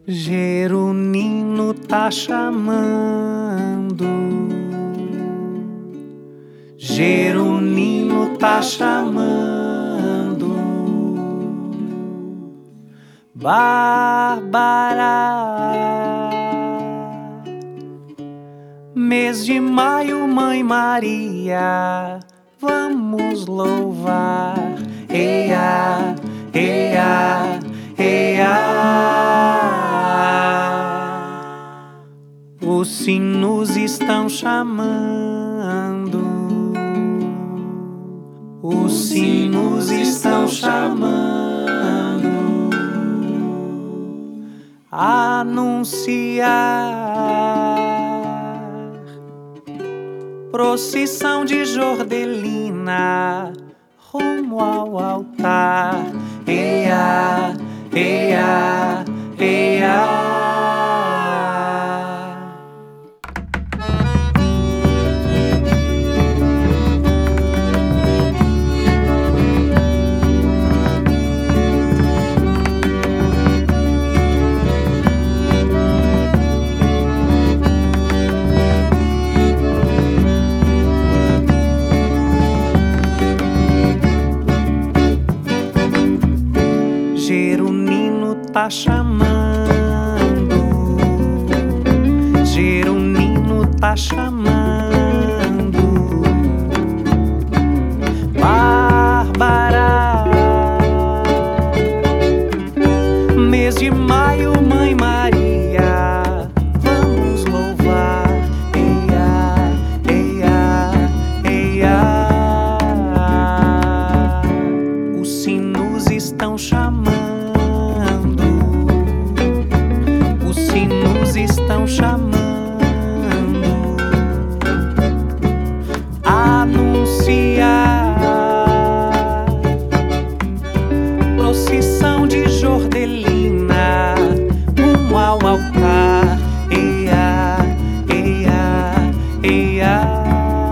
Jerunino tá chamando, Jerunino tá chamando, Bárbara. Mês de maio, Mãe Maria, vamos louvar. Eia, eia, eia. Os sinos estão chamando, os sinos estão chamando, anunciar procissão de Jordelina rumo ao altar. Eia, eia, eia. Jerunino tá chamando, Jerunino tá chamando, Bárbara. Mês de maio, Mãe Maria, vamos louvar. Eia, eia, eia. Os sinos estão chamando, os sinos estão chamando, anunciar procissão de Jordelina rumo ao altar. Eia, eia, eia.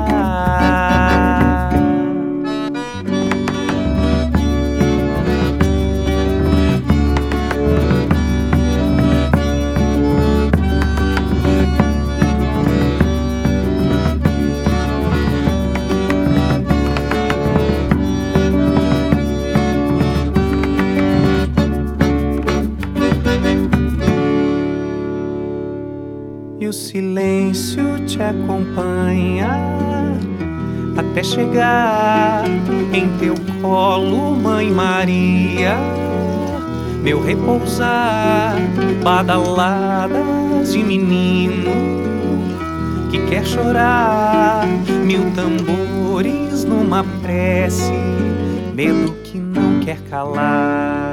E o silêncio te acompanha até chegar em teu colo, Mãe Maria. Meu repousar, badaladas de menino que quer chorar, mil tambores numa prece, medo que não quer calar.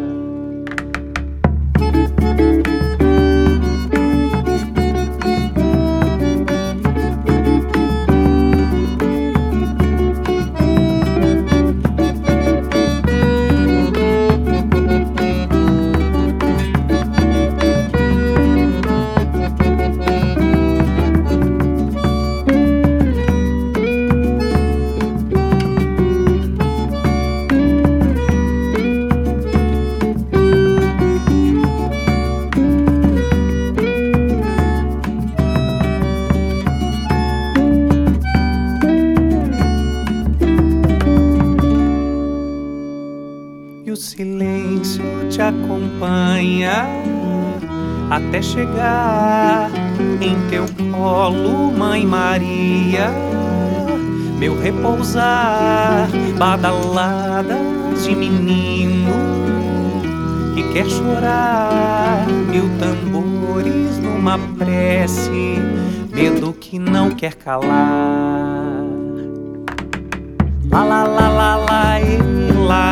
E o silêncio te acompanha até chegar em teu colo, Mãe Maria. Meu repousar, badaladas de menino que quer chorar, mil tambores numa prece, medo que não quer calar. La la la la la, la.